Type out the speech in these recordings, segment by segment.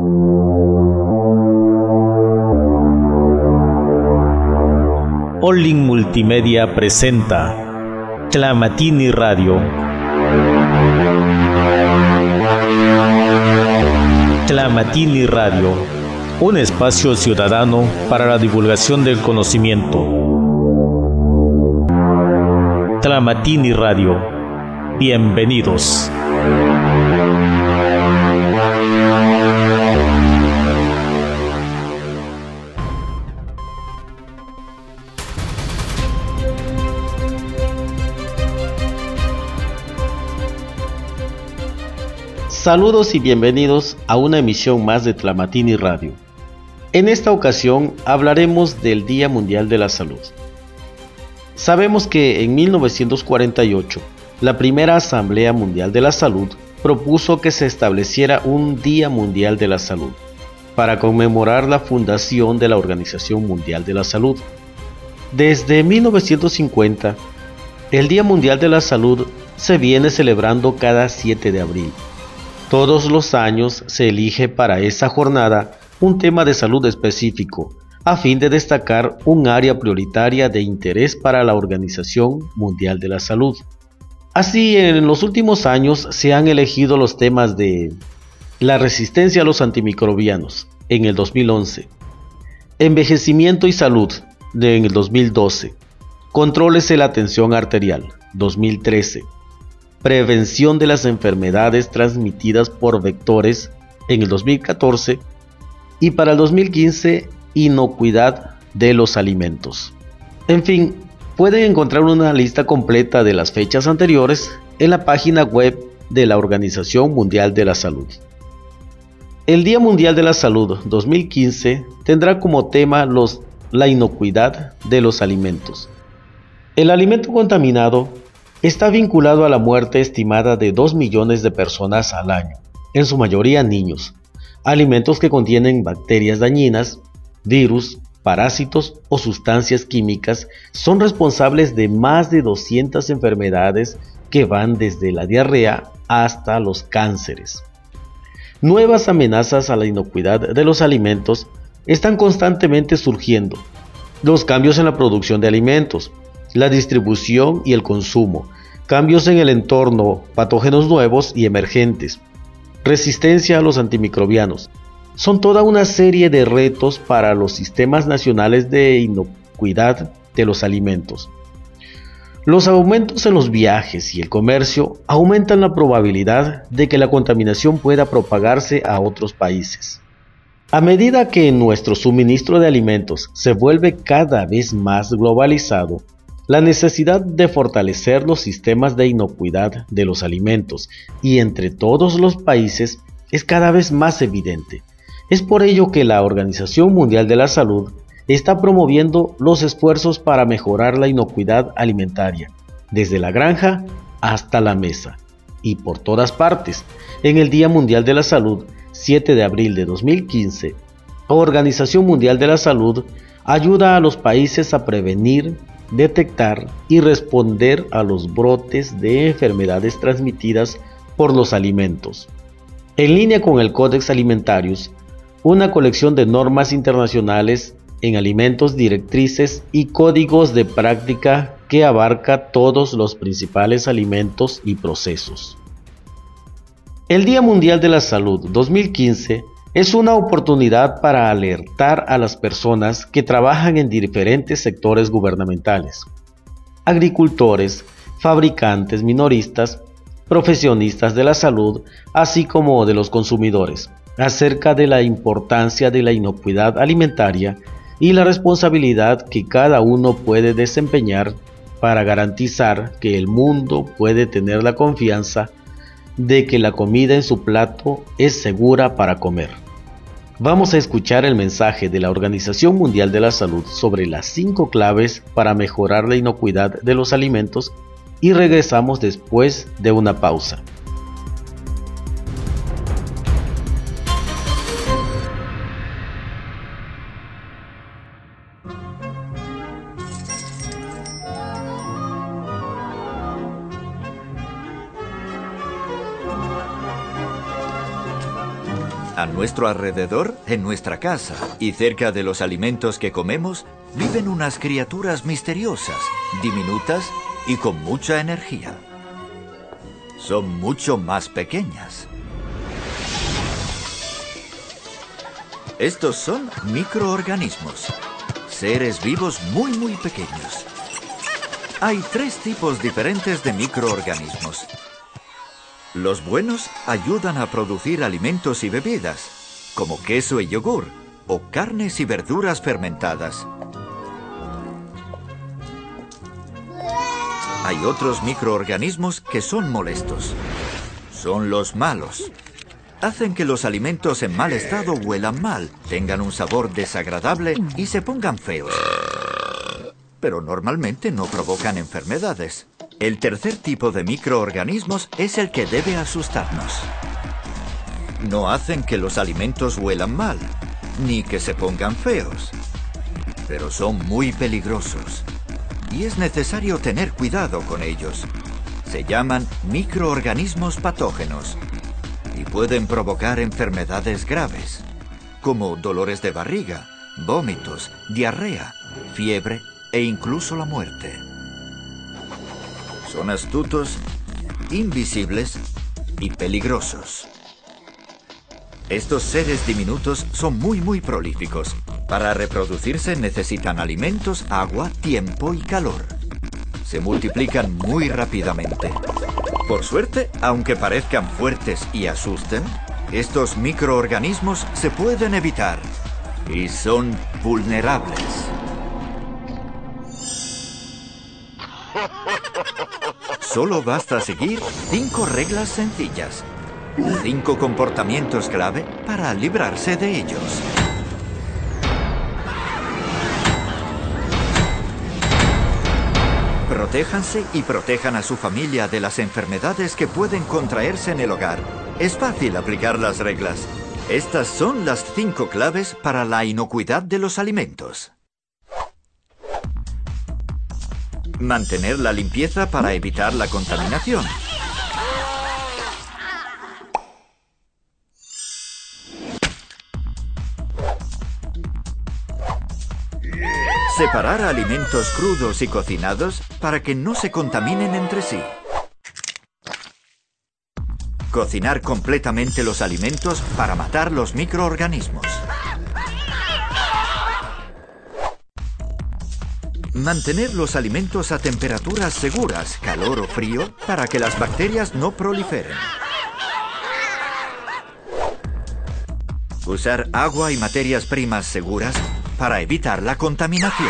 Olin Multimedia presenta Tlamatini Radio. Tlamatini Radio, un espacio ciudadano para la divulgación del conocimiento. Tlamatini Radio, bienvenidos. Saludos y bienvenidos a una emisión más de Tlamatini Radio. En esta ocasión hablaremos del Día Mundial de la Salud. Sabemos que en 1948, la primera Asamblea Mundial de la Salud propuso que se estableciera un Día Mundial de la Salud para conmemorar la fundación de la Organización Mundial de la Salud. Desde 1950, el Día Mundial de la Salud se viene celebrando cada 7 de abril. Todos los años se elige para esa jornada un tema de salud específico, a fin de destacar un área prioritaria de interés para la Organización Mundial de la Salud. Así, en los últimos años se han elegido los temas de la resistencia a los antimicrobianos, en el 2011, envejecimiento y salud, en el 2012, controles de la tensión arterial, 2013, prevención de las enfermedades transmitidas por vectores en el 2014 y para el 2015, inocuidad de los alimentos. En fin, pueden encontrar una lista completa de las fechas anteriores en la página web de la Organización Mundial de la Salud. El Día Mundial de la Salud 2015 tendrá como tema la inocuidad de los alimentos. El alimento contaminado está vinculado a la muerte estimada de 2 millones de personas al año, en su mayoría niños. Alimentos que contienen bacterias dañinas, virus, parásitos o sustancias químicas son responsables de más de 200 enfermedades que van desde la diarrea hasta los cánceres. Nuevas amenazas a la inocuidad de los alimentos están constantemente surgiendo. Los cambios en la producción de alimentos, la distribución y el consumo, cambios en el entorno, patógenos nuevos y emergentes, resistencia a los antimicrobianos, son toda una serie de retos para los sistemas nacionales de inocuidad de los alimentos. Los aumentos en los viajes y el comercio aumentan la probabilidad de que la contaminación pueda propagarse a otros países. A medida que nuestro suministro de alimentos se vuelve cada vez más globalizado, la necesidad de fortalecer los sistemas de inocuidad de los alimentos y entre todos los países es cada vez más evidente. Es por ello que la Organización Mundial de la Salud está promoviendo los esfuerzos para mejorar la inocuidad alimentaria, desde la granja hasta la mesa, y por todas partes. En el Día Mundial de la Salud, 7 de abril de 2015, la Organización Mundial de la Salud ayuda a los países a prevenir, detectar y responder a los brotes de enfermedades transmitidas por los alimentos. En línea con el Codex Alimentarius, una colección de normas internacionales en alimentos, directrices y códigos de práctica que abarca todos los principales alimentos y procesos. El Día Mundial de la Salud 2015 es una oportunidad para alertar a las personas que trabajan en diferentes sectores gubernamentales, agricultores, fabricantes, minoristas, profesionistas de la salud, así como de los consumidores, acerca de la importancia de la inocuidad alimentaria y la responsabilidad que cada uno puede desempeñar para garantizar que el mundo puede tener la confianza de que la comida en su plato es segura para comer. Vamos a escuchar el mensaje de la Organización Mundial de la Salud sobre las 5 claves para mejorar la inocuidad de los alimentos y regresamos después de una pausa. A nuestro alrededor, en nuestra casa y cerca de los alimentos que comemos, viven unas criaturas misteriosas, diminutas y con mucha energía. Son mucho más pequeñas. Estos son microorganismos, seres vivos muy pequeños. Hay 3 tipos diferentes de microorganismos. Los buenos ayudan a producir alimentos y bebidas, como queso y yogur, o carnes y verduras fermentadas. Hay otros microorganismos que son molestos. Son los malos. Hacen que los alimentos en mal estado huelan mal, tengan un sabor desagradable y se pongan feos. Pero normalmente no provocan enfermedades. El tercer tipo de microorganismos es el que debe asustarnos. No hacen que los alimentos huelan mal, ni que se pongan feos. Pero son muy peligrosos. Y es necesario tener cuidado con ellos. Se llaman microorganismos patógenos. Y pueden provocar enfermedades graves, como dolores de barriga, vómitos, diarrea, fiebre e incluso la muerte. Son astutos, invisibles y peligrosos. Estos seres diminutos son muy prolíficos. Para reproducirse necesitan alimentos, agua, tiempo y calor. Se multiplican muy rápidamente. Por suerte, aunque parezcan fuertes y asusten, estos microorganismos se pueden evitar y son vulnerables. Solo basta seguir 5 reglas sencillas, 5 comportamientos clave para librarse de ellos. Protéjanse y protejan a su familia de las enfermedades que pueden contraerse en el hogar. Es fácil aplicar las reglas. Estas son las 5 claves para la inocuidad de los alimentos. Mantener la limpieza para evitar la contaminación. Separar alimentos crudos y cocinados para que no se contaminen entre sí. Cocinar completamente los alimentos para matar los microorganismos. Mantener los alimentos a temperaturas seguras, calor o frío, para que las bacterias no proliferen. Usar agua y materias primas seguras para evitar la contaminación.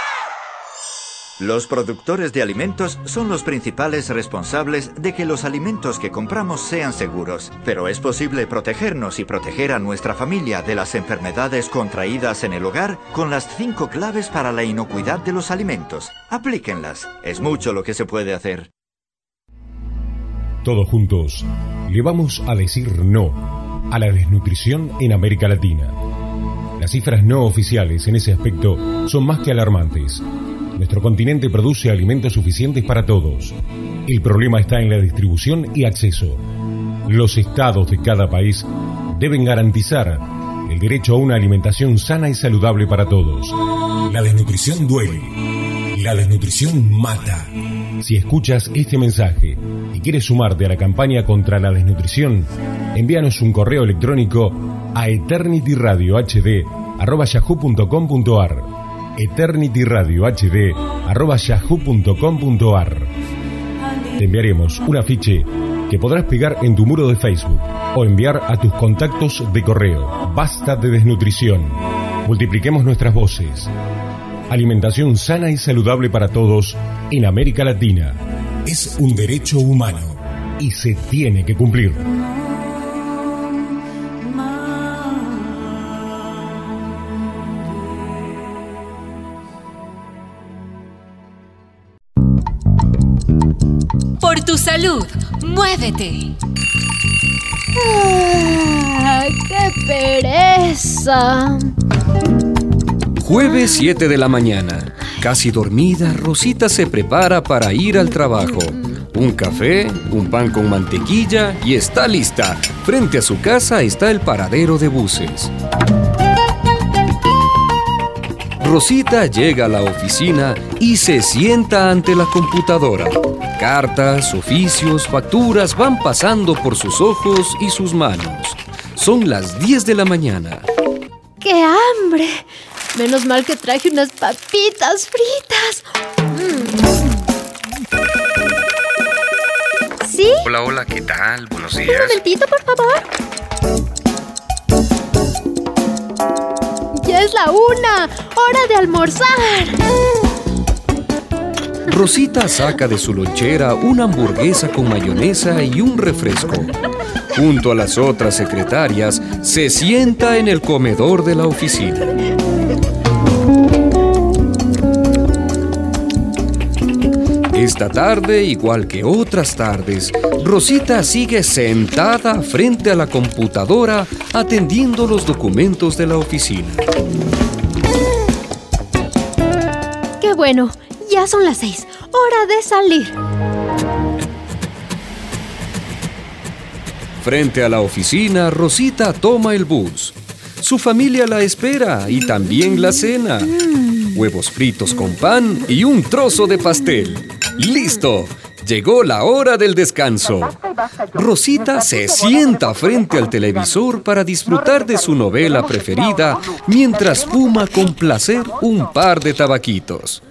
Los productores de alimentos son los principales responsables de que los alimentos que compramos sean seguros, pero es posible protegernos y proteger a nuestra familia de las enfermedades contraídas en el hogar con las 5 claves para la inocuidad de los alimentos. Aplíquenlas. Es mucho lo que se puede hacer. Todos juntos le vamos a decir no a la desnutrición en América Latina. Las cifras no oficiales en ese aspecto son más que alarmantes. Nuestro continente produce alimentos suficientes para todos. El problema está en la distribución y acceso. Los estados de cada país deben garantizar el derecho a una alimentación sana y saludable para todos. La desnutrición duele. La desnutrición mata. Si escuchas este mensaje y quieres sumarte a la campaña contra la desnutrición, envíanos un correo electrónico a eternityradiohd@yahoo.com.ar eternityradiohd@yahoo.com.ar. Te enviaremos un afiche que podrás pegar en tu muro de Facebook o enviar a tus contactos de correo. Basta de desnutrición. Multipliquemos nuestras voces. Alimentación sana y saludable para todos en América Latina. Es un derecho humano y se tiene que cumplir. Por tu salud, muévete. ¡Qué pereza! Jueves 7 de la mañana. Casi dormida, Rosita se prepara para ir al trabajo. un café, un pan con mantequilla y está lista. Frente a su casa está el paradero de buses. Rosita llega a la oficina y se sienta ante la computadora. Cartas, oficios, facturas van pasando por sus ojos y sus manos. Son las 10 de la mañana. ¡Qué hambre! Menos mal que traje unas papitas fritas. ¿Sí? Hola, ¿qué tal? Buenos días. Un momentito, por favor. ¡Ya es la 1! ¡Hora de almorzar! Rosita saca de su lonchera una hamburguesa con mayonesa y un refresco. Junto a las otras secretarias, se sienta en el comedor de la oficina. Esta tarde, igual que otras tardes, Rosita sigue sentada frente a la computadora atendiendo los documentos de la oficina. ¡Qué bueno! Ya son las 6. ¡Hora de salir! Frente a la oficina, Rosita toma el bus. Su familia la espera y también la cena. Huevos fritos con pan y un trozo de pastel. ¡Listo! Llegó la hora del descanso. Rosita se sienta frente al televisor para disfrutar de su novela preferida mientras fuma con placer un par de tabaquitos.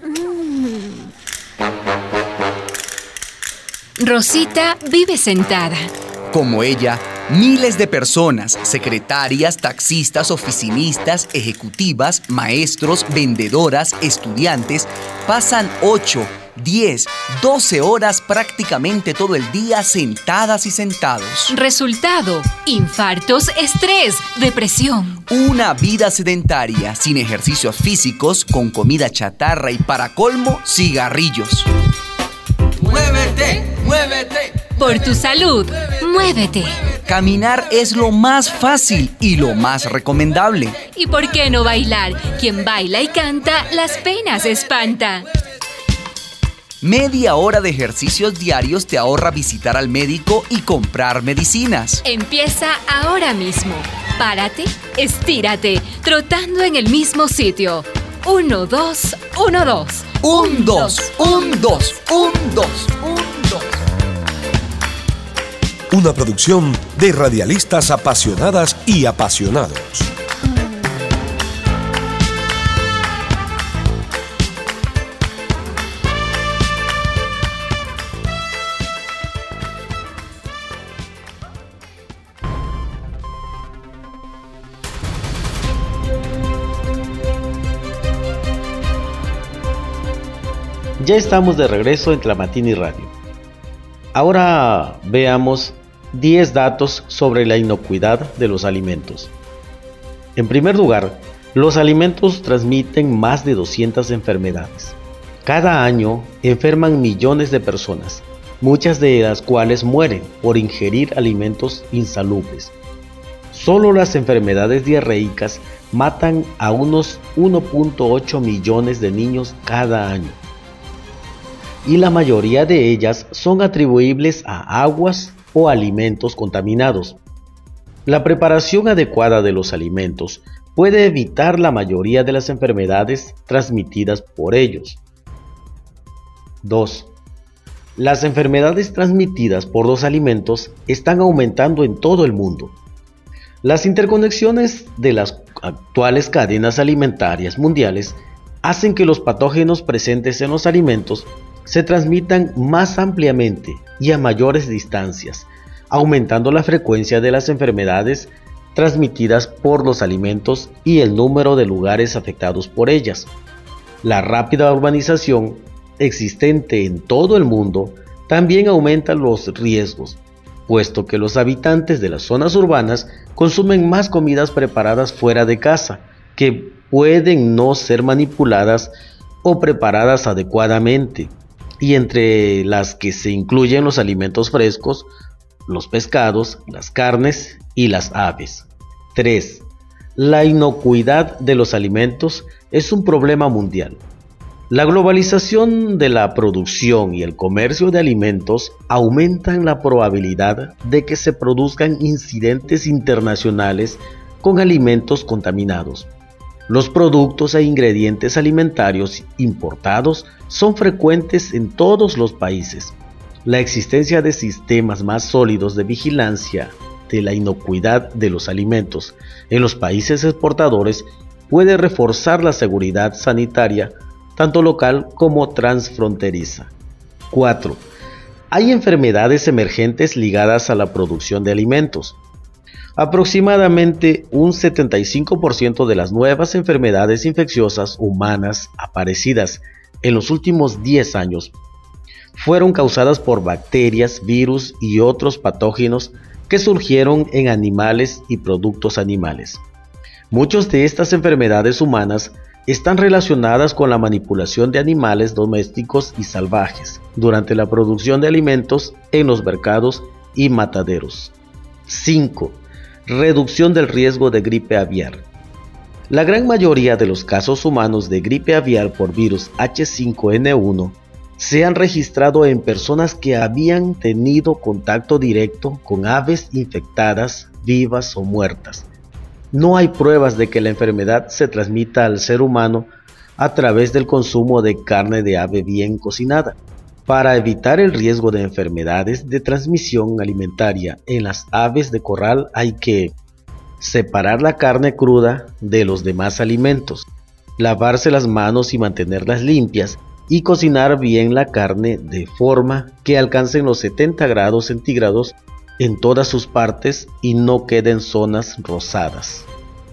Rosita vive sentada. Como ella, miles de personas, secretarias, taxistas, oficinistas, ejecutivas, maestros, vendedoras, estudiantes, pasan 8, 10, 12 horas prácticamente todo el día sentadas y sentados. Resultado: infartos, estrés, depresión. Una vida sedentaria, sin ejercicios físicos, con comida chatarra y para colmo, cigarrillos. ¡Muévete! ¡Muévete! Por tu salud, muévete. Caminar es lo más fácil y lo más recomendable. ¿Y por qué no bailar? Quien baila y canta, las penas espanta. Media hora de ejercicios diarios te ahorra visitar al médico y comprar medicinas. Empieza ahora mismo. Párate, estírate, trotando en el mismo sitio. 1, 2, 1, 2. 1, 2, 1, 2, 1, 2, 1, 2. Una producción de radialistas apasionadas y apasionados. Ya estamos de regreso en Tlamatini Radio. Ahora veamos 10 datos sobre la inocuidad de los alimentos. En primer lugar, los alimentos transmiten más de 200 enfermedades. Cada año enferman millones de personas, muchas de las cuales mueren por ingerir alimentos insalubres. Solo las enfermedades diarreicas matan a unos 1.8 millones de niños cada año. Y la mayoría de ellas son atribuibles a aguas o alimentos contaminados. La preparación adecuada de los alimentos puede evitar la mayoría de las enfermedades transmitidas por ellos. 2. Las enfermedades transmitidas por los alimentos están aumentando en todo el mundo. Las interconexiones de las actuales cadenas alimentarias mundiales hacen que los patógenos presentes en los alimentos se transmitan más ampliamente y a mayores distancias, aumentando la frecuencia de las enfermedades transmitidas por los alimentos y el número de lugares afectados por ellas. La rápida urbanización existente en todo el mundo también aumenta los riesgos, puesto que los habitantes de las zonas urbanas consumen más comidas preparadas fuera de casa, que pueden no ser manipuladas o preparadas adecuadamente, y entre las que se incluyen los alimentos frescos, los pescados, las carnes y las aves. 3. La inocuidad de los alimentos es un problema mundial. La globalización de la producción y el comercio de alimentos aumentan la probabilidad de que se produzcan incidentes internacionales con alimentos contaminados. Los productos e ingredientes alimentarios importados son frecuentes en todos los países. La existencia de sistemas más sólidos de vigilancia de la inocuidad de los alimentos en los países exportadores puede reforzar la seguridad sanitaria tanto local como transfronteriza. 4. Hay enfermedades emergentes ligadas a la producción de alimentos. Aproximadamente un 75% de las nuevas enfermedades infecciosas humanas aparecidas en los últimos 10 años fueron causadas por bacterias, virus y otros patógenos que surgieron en animales y productos animales. Muchas de estas enfermedades humanas están relacionadas con la manipulación de animales domésticos y salvajes durante la producción de alimentos en los mercados y mataderos. 5. Reducción del riesgo de gripe aviar. La gran mayoría de los casos humanos de gripe aviar por virus H5N1 se han registrado en personas que habían tenido contacto directo con aves infectadas, vivas o muertas. No hay pruebas de que la enfermedad se transmita al ser humano a través del consumo de carne de ave bien cocinada. Para evitar el riesgo de enfermedades de transmisión alimentaria en las aves de corral hay que separar la carne cruda de los demás alimentos, lavarse las manos y mantenerlas limpias y cocinar bien la carne de forma que alcancen los 70 grados centígrados en todas sus partes y no queden zonas rosadas.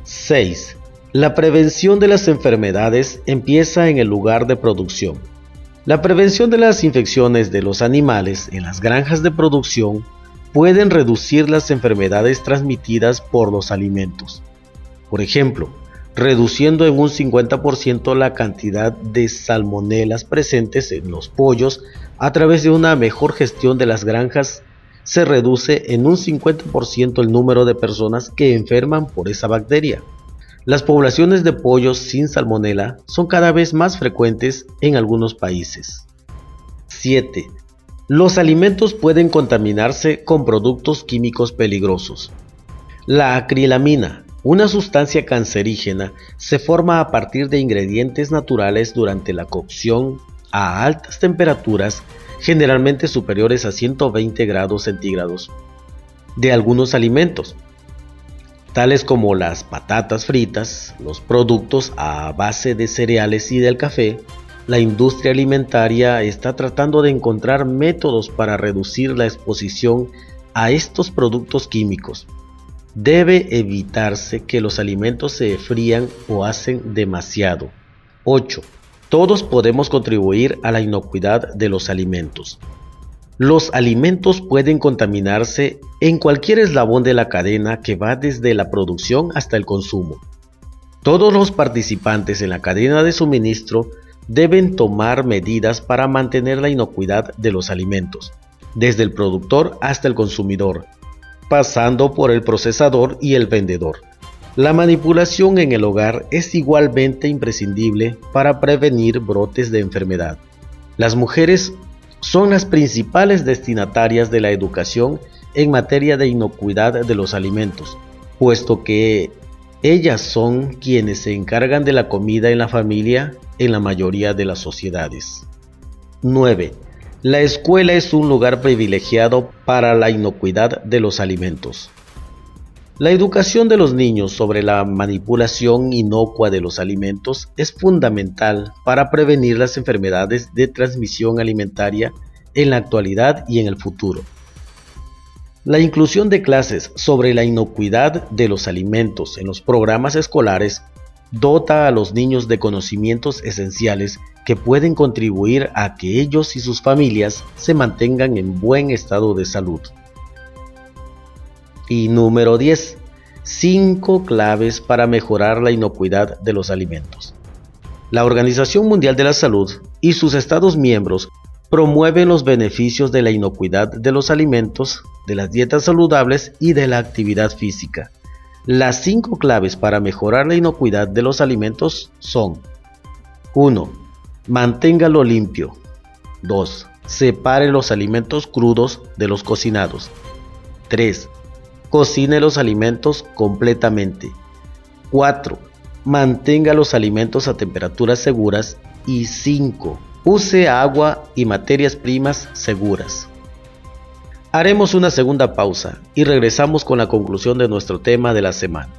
6. La prevención de las enfermedades empieza en el lugar de producción. La prevención de las infecciones de los animales en las granjas de producción pueden reducir las enfermedades transmitidas por los alimentos. Por ejemplo, reduciendo en un 50% la cantidad de salmonelas presentes en los pollos a través de una mejor gestión de las granjas. Se reduce en un 50% el número de personas que enferman por esa bacteria. Las poblaciones de pollos sin salmonela son cada vez más frecuentes en algunos países. 7. Los alimentos pueden contaminarse con productos químicos peligrosos. La acrilamina, una sustancia cancerígena, se forma a partir de ingredientes naturales durante la cocción a altas temperaturas, generalmente superiores a 120 grados centígrados, de algunos alimentos, tales como las patatas fritas, los productos a base de cereales y del café. La industria alimentaria está tratando de encontrar métodos para reducir la exposición a estos productos químicos. Debe evitarse que los alimentos se frían o hacen demasiado. 8. Todos podemos contribuir a la inocuidad de los alimentos. Los alimentos pueden contaminarse en cualquier eslabón de la cadena que va desde la producción hasta el consumo. Todos los participantes en la cadena de suministro deben tomar medidas para mantener la inocuidad de los alimentos, desde el productor hasta el consumidor, pasando por el procesador y el vendedor. La manipulación en el hogar es igualmente imprescindible para prevenir brotes de enfermedad. Las mujeres son las principales destinatarias de la educación en materia de inocuidad de los alimentos, puesto que ellas son quienes se encargan de la comida en la familia en la mayoría de las sociedades. 9. La escuela es un lugar privilegiado para la inocuidad de los alimentos. La educación de los niños sobre la manipulación inocua de los alimentos es fundamental para prevenir las enfermedades de transmisión alimentaria en la actualidad y en el futuro. La inclusión de clases sobre la inocuidad de los alimentos en los programas escolares dota a los niños de conocimientos esenciales que pueden contribuir a que ellos y sus familias se mantengan en buen estado de salud. Y número 10. 5 claves para mejorar la inocuidad de los alimentos. La Organización Mundial de la Salud y sus Estados miembros promueven los beneficios de la inocuidad de los alimentos, de las dietas saludables y de la actividad física. Las 5 claves para mejorar la inocuidad de los alimentos son: 1. Manténgalo limpio. 2. Separe los alimentos crudos de los cocinados. 3. Cocine los alimentos completamente. 4. Mantenga los alimentos a temperaturas seguras. Y 5. Use agua y materias primas seguras. Haremos una segunda pausa y regresamos con la conclusión de nuestro tema de la semana.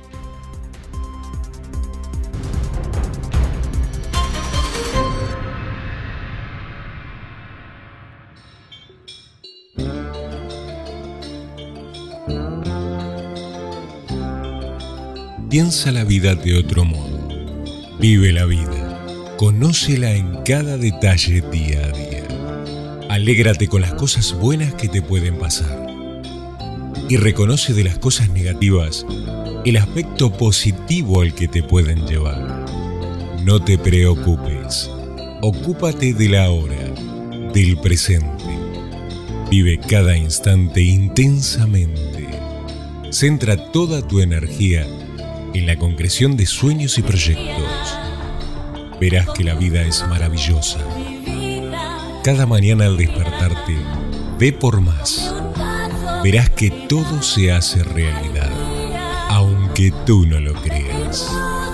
Piensa la vida de otro modo. Vive la vida. Conócela en cada detalle día a día. Alégrate con las cosas buenas que te pueden pasar. Y reconoce de las cosas negativas el aspecto positivo al que te pueden llevar. No te preocupes. Ocúpate de la hora, del presente. Vive cada instante intensamente. Centra toda tu energía en la concreción de sueños y proyectos. Verás que la vida es maravillosa. Cada mañana al despertarte, ve por más. Verás que todo se hace realidad, aunque tú no lo creas.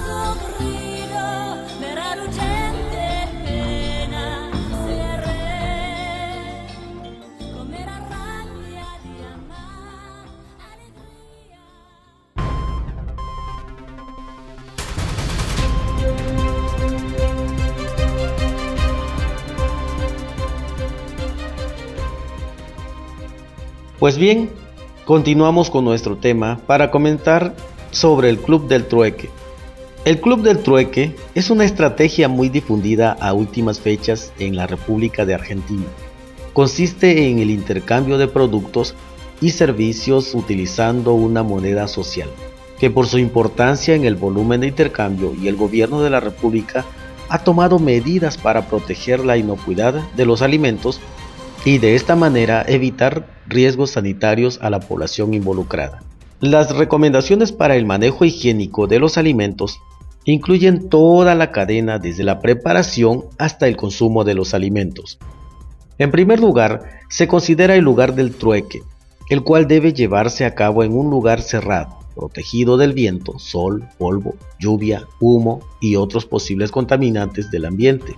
Pues bien, continuamos con nuestro tema para comentar sobre el Club del Trueque. El Club del Trueque es una estrategia muy difundida a últimas fechas en la República de Argentina. Consiste en el intercambio de productos y servicios utilizando una moneda social, que por su importancia en el volumen de intercambio y el gobierno de la República ha tomado medidas para proteger la inocuidad de los alimentos y de esta manera evitar riesgos sanitarios a la población involucrada. Las recomendaciones para el manejo higiénico de los alimentos incluyen toda la cadena desde la preparación hasta el consumo de los alimentos. En primer lugar, se considera el lugar del trueque, el cual debe llevarse a cabo en un lugar cerrado, protegido del viento, sol, polvo, lluvia, humo y otros posibles contaminantes del ambiente,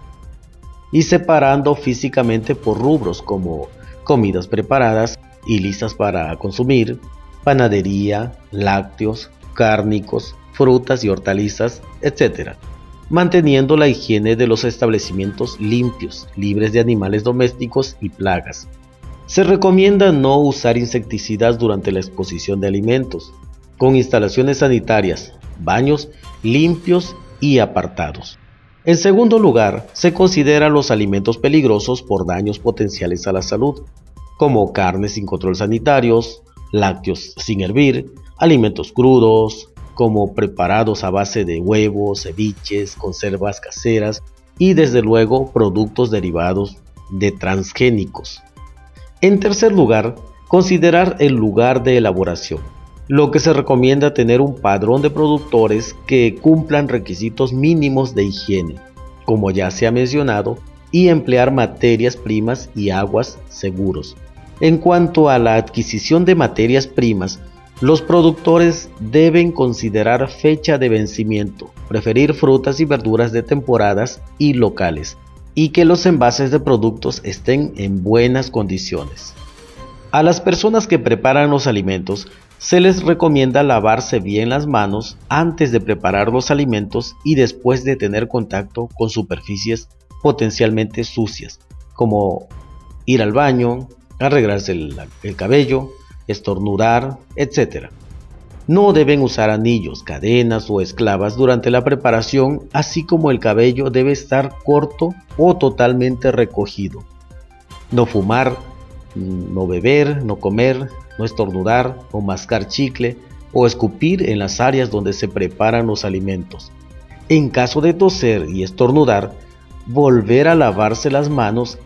y separando físicamente por rubros como comidas preparadas y listas para consumir, panadería, lácteos, cárnicos, frutas y hortalizas, etc., manteniendo la higiene de los establecimientos limpios, libres de animales domésticos y plagas. Se recomienda no usar insecticidas durante la exposición de alimentos, con instalaciones sanitarias, baños limpios y apartados. En segundo lugar, se consideran los alimentos peligrosos por daños potenciales a la salud, como carnes sin control sanitarios, lácteos sin hervir, alimentos crudos, como preparados a base de huevos, ceviches, conservas caseras y desde luego productos derivados de transgénicos. En tercer lugar, considerar el lugar de elaboración, lo que se recomienda tener un padrón de productores que cumplan requisitos mínimos de higiene, como ya se ha mencionado, y emplear materias primas y aguas seguros. En cuanto a la adquisición de materias primas, los productores deben considerar fecha de vencimiento, preferir frutas y verduras de temporadas y locales, y que los envases de productos estén en buenas condiciones. A las personas que preparan los alimentos, se les recomienda lavarse bien las manos antes de preparar los alimentos y después de tener contacto con superficies potencialmente sucias, como ir al baño, arreglarse el cabello, estornudar, etc. No deben usar anillos, cadenas o esclavas durante la preparación, así como el cabello debe estar corto o totalmente recogido. No fumar, no beber, no comer, no estornudar o mascar chicle o escupir en las áreas donde se preparan los alimentos. En caso de toser y estornudar, volver a lavarse las manos,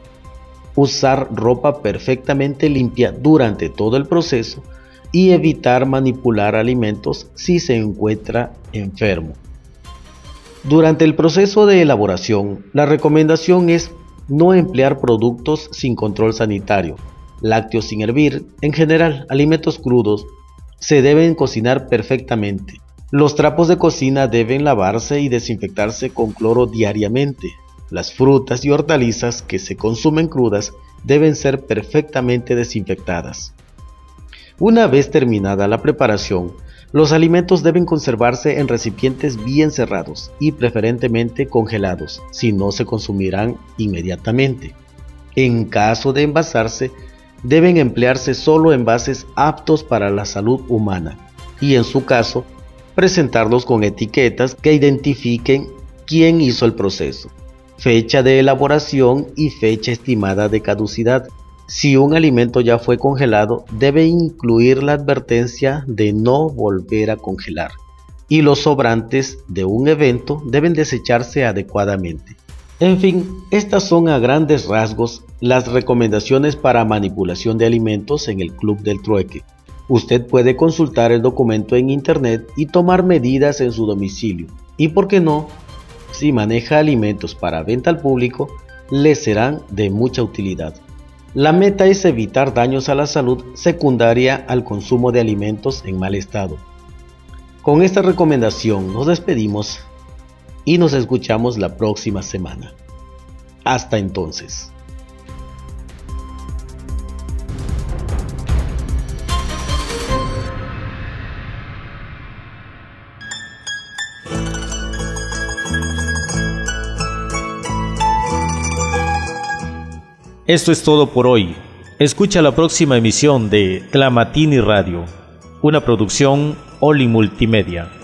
usar ropa perfectamente limpia durante todo el proceso y evitar manipular alimentos si se encuentra enfermo. Durante el proceso de elaboración, la recomendación es no emplear productos sin control sanitario, lácteos sin hervir, en general, alimentos crudos, se deben cocinar perfectamente. Los trapos de cocina deben lavarse y desinfectarse con cloro diariamente. Las frutas y hortalizas que se consumen crudas deben ser perfectamente desinfectadas. Una vez terminada la preparación, los alimentos deben conservarse en recipientes bien cerrados y preferentemente congelados, si no se consumirán inmediatamente. En caso de envasarse, deben emplearse solo envases aptos para la salud humana y, en su caso, presentarlos con etiquetas que identifiquen quién hizo el proceso, fecha de elaboración y fecha estimada de caducidad. Si un alimento ya fue congelado, debe incluir la advertencia de no volver a congelar, y los sobrantes de un evento deben desecharse adecuadamente. En fin, estas son a grandes rasgos las recomendaciones para manipulación de alimentos en el Club del Trueque. Usted puede consultar el documento en internet y tomar medidas en su domicilio. Y por qué no, si maneja alimentos para venta al público, les serán de mucha utilidad. La meta es evitar daños a la salud secundaria al consumo de alimentos en mal estado. Con esta recomendación nos despedimos y nos escuchamos la próxima semana. Hasta entonces. Esto es todo por hoy. Escucha la próxima emisión de Tlamatini Radio, una producción Oli Multimedia.